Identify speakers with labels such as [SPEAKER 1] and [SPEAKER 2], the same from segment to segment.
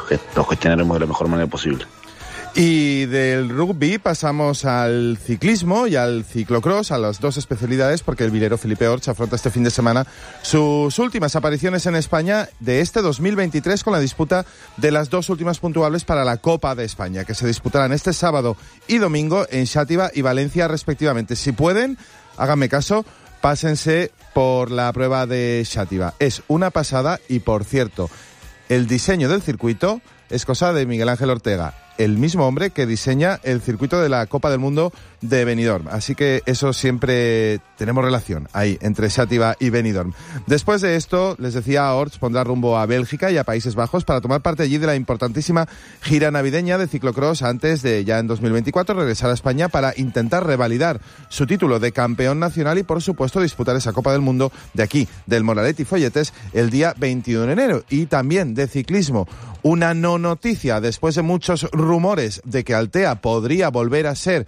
[SPEAKER 1] los gestionaremos de la mejor manera posible.
[SPEAKER 2] Y del rugby pasamos al ciclismo y al ciclocross, a las dos especialidades, porque el vilero Felipe Orts afronta este fin de semana sus últimas apariciones en España de este 2023 con la disputa de las dos últimas puntuables para la Copa de España, que se disputarán este sábado y domingo en Xàtiva y Valencia respectivamente. Si pueden, háganme caso, pásense por la prueba de Xàtiva. Es una pasada y, por cierto, el diseño del circuito es cosa de Miguel Ángel Ortega, el mismo hombre que diseña el circuito de la Copa del Mundo de Benidorm. Así que eso siempre tenemos relación ahí, entre Xàtiva y Benidorm. Después de esto, les decía, Orts pondrá rumbo a Bélgica y a Países Bajos para tomar parte allí de la importantísima gira navideña de ciclocross antes de, ya en 2024, regresar a España para intentar revalidar su título de campeón nacional y, por supuesto, disputar esa Copa del Mundo de aquí, del Moralet y Folletes, el día 21 de enero. Y también de ciclismo, una no noticia después de muchos rumores de que Altea podría volver a ser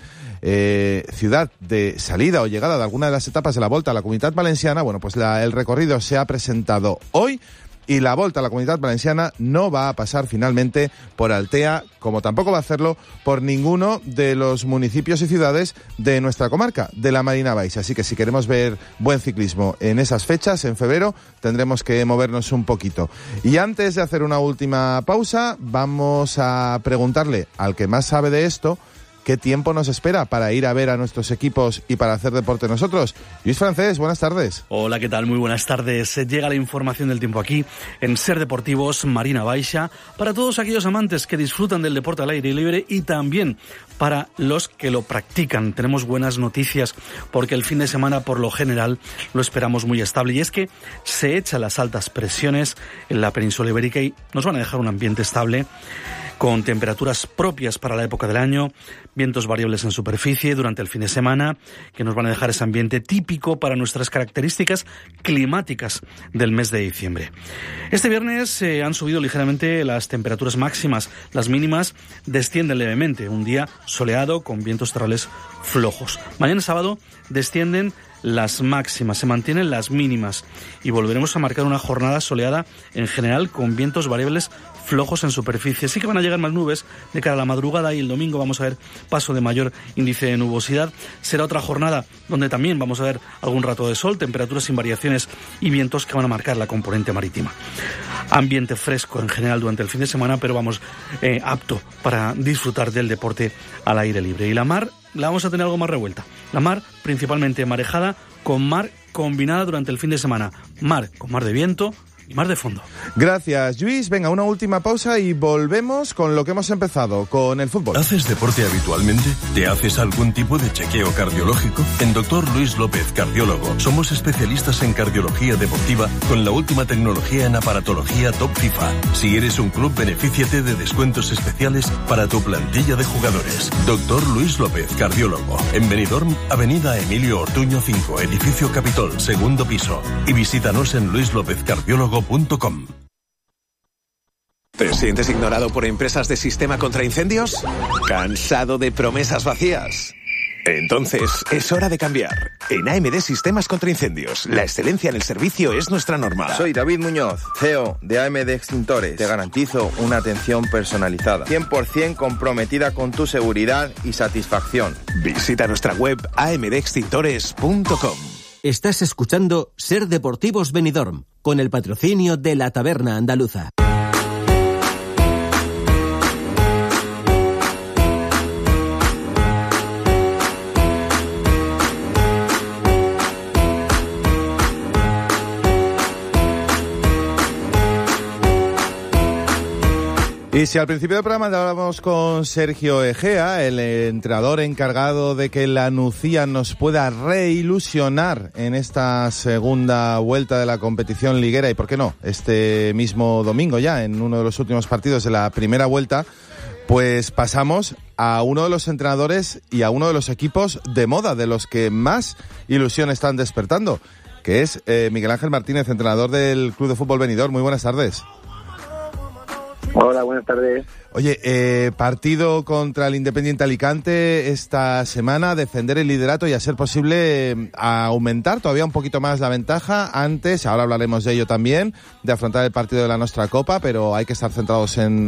[SPEAKER 2] ciudad de salida o llegada de alguna de las etapas de la Volta a la Comunitat Valenciana. Bueno, pues el recorrido se ha presentado hoy y la Volta a la Comunitat Valenciana no va a pasar finalmente por Altea, como tampoco va a hacerlo por ninguno de los municipios y ciudades de nuestra comarca, de la Marina Baixa. Así que si queremos ver buen ciclismo en esas fechas, en febrero, tendremos que movernos un poquito. Y antes de hacer una última pausa, vamos a preguntarle al que más sabe de esto qué tiempo nos espera para ir a ver a nuestros equipos y para hacer deporte nosotros. Luis Francés, buenas tardes.
[SPEAKER 3] Hola, ¿qué tal? Muy buenas tardes. Llega la información del tiempo aquí en Ser Deportivos Marina Baixa para todos aquellos amantes que disfrutan del deporte al aire libre y también para los que lo practican. Tenemos buenas noticias porque el fin de semana por lo general lo esperamos muy estable y es que se echan las altas presiones en la península ibérica y nos van a dejar un ambiente estable con temperaturas propias para la época del año, vientos variables en superficie durante el fin de semana, que nos van a dejar ese ambiente típico para nuestras características climáticas del mes de diciembre. Este viernes han subido ligeramente las temperaturas máximas, las mínimas descienden levemente, un día soleado con vientos terrales flojos. Mañana sábado descienden las máximas, se mantienen las mínimas y volveremos a marcar una jornada soleada en general con vientos variables flojos en superficie. Sí que van a llegar más nubes de cara a la madrugada y el domingo vamos a ver paso de mayor índice de nubosidad. Será otra jornada donde también vamos a ver algún rato de sol, temperaturas sin variaciones y vientos que van a marcar la componente marítima. Ambiente fresco en general durante el fin de semana, pero vamos apto para disfrutar del deporte al aire libre. Y la mar la vamos a tener algo más revuelta. La mar principalmente marejada con mar combinada durante el fin de semana. Mar con mar de viento y mar de fondo.
[SPEAKER 2] Gracias, Luis. Venga, una última pausa y volvemos con lo que hemos empezado, con el fútbol.
[SPEAKER 4] ¿Haces deporte habitualmente? ¿Te haces algún tipo de chequeo cardiológico? En Dr. Luis López, cardiólogo, somos especialistas en cardiología deportiva con la última tecnología en aparatología top FIFA. Si eres un club, benefíciate de descuentos especiales para tu plantilla de jugadores. Dr. Luis López, cardiólogo. En Benidorm, Avenida Emilio Ortuño 5, Edificio Capitol, segundo piso. Y visítanos en luislopezcardiólogo.com.
[SPEAKER 5] ¿Te sientes ignorado por empresas de sistema contra incendios? ¿Cansado de promesas vacías? Entonces, es hora de cambiar. En AMD Sistemas contra Incendios, la excelencia en el servicio es nuestra norma.
[SPEAKER 6] Soy David Muñoz, CEO de AMD Extintores. Te garantizo una atención personalizada, 100% comprometida con tu seguridad y satisfacción.
[SPEAKER 5] Visita nuestra web amdextintores.com.
[SPEAKER 7] Estás escuchando Ser Deportivos Benidorm, con el patrocinio de la Taberna Andaluza.
[SPEAKER 2] Y si al principio del programa hablábamos con Sergio Egea, el entrenador encargado de que la Nucía nos pueda reilusionar en esta segunda vuelta de la competición liguera y, ¿por qué no?, este mismo domingo ya, en uno de los últimos partidos de la primera vuelta, pues pasamos a uno de los entrenadores y a uno de los equipos de moda, de los que más ilusión están despertando, que es Miguel Ángel Martínez, entrenador del Club de Fútbol Benidorm. Muy buenas tardes.
[SPEAKER 8] Hola, buenas tardes.
[SPEAKER 2] Oye, partido contra el Independiente Alicante esta semana, defender el liderato y a ser posible aumentar todavía un poquito más la ventaja antes, ahora hablaremos de ello también, de afrontar el partido de la Nostra Copa, pero hay que estar centrados en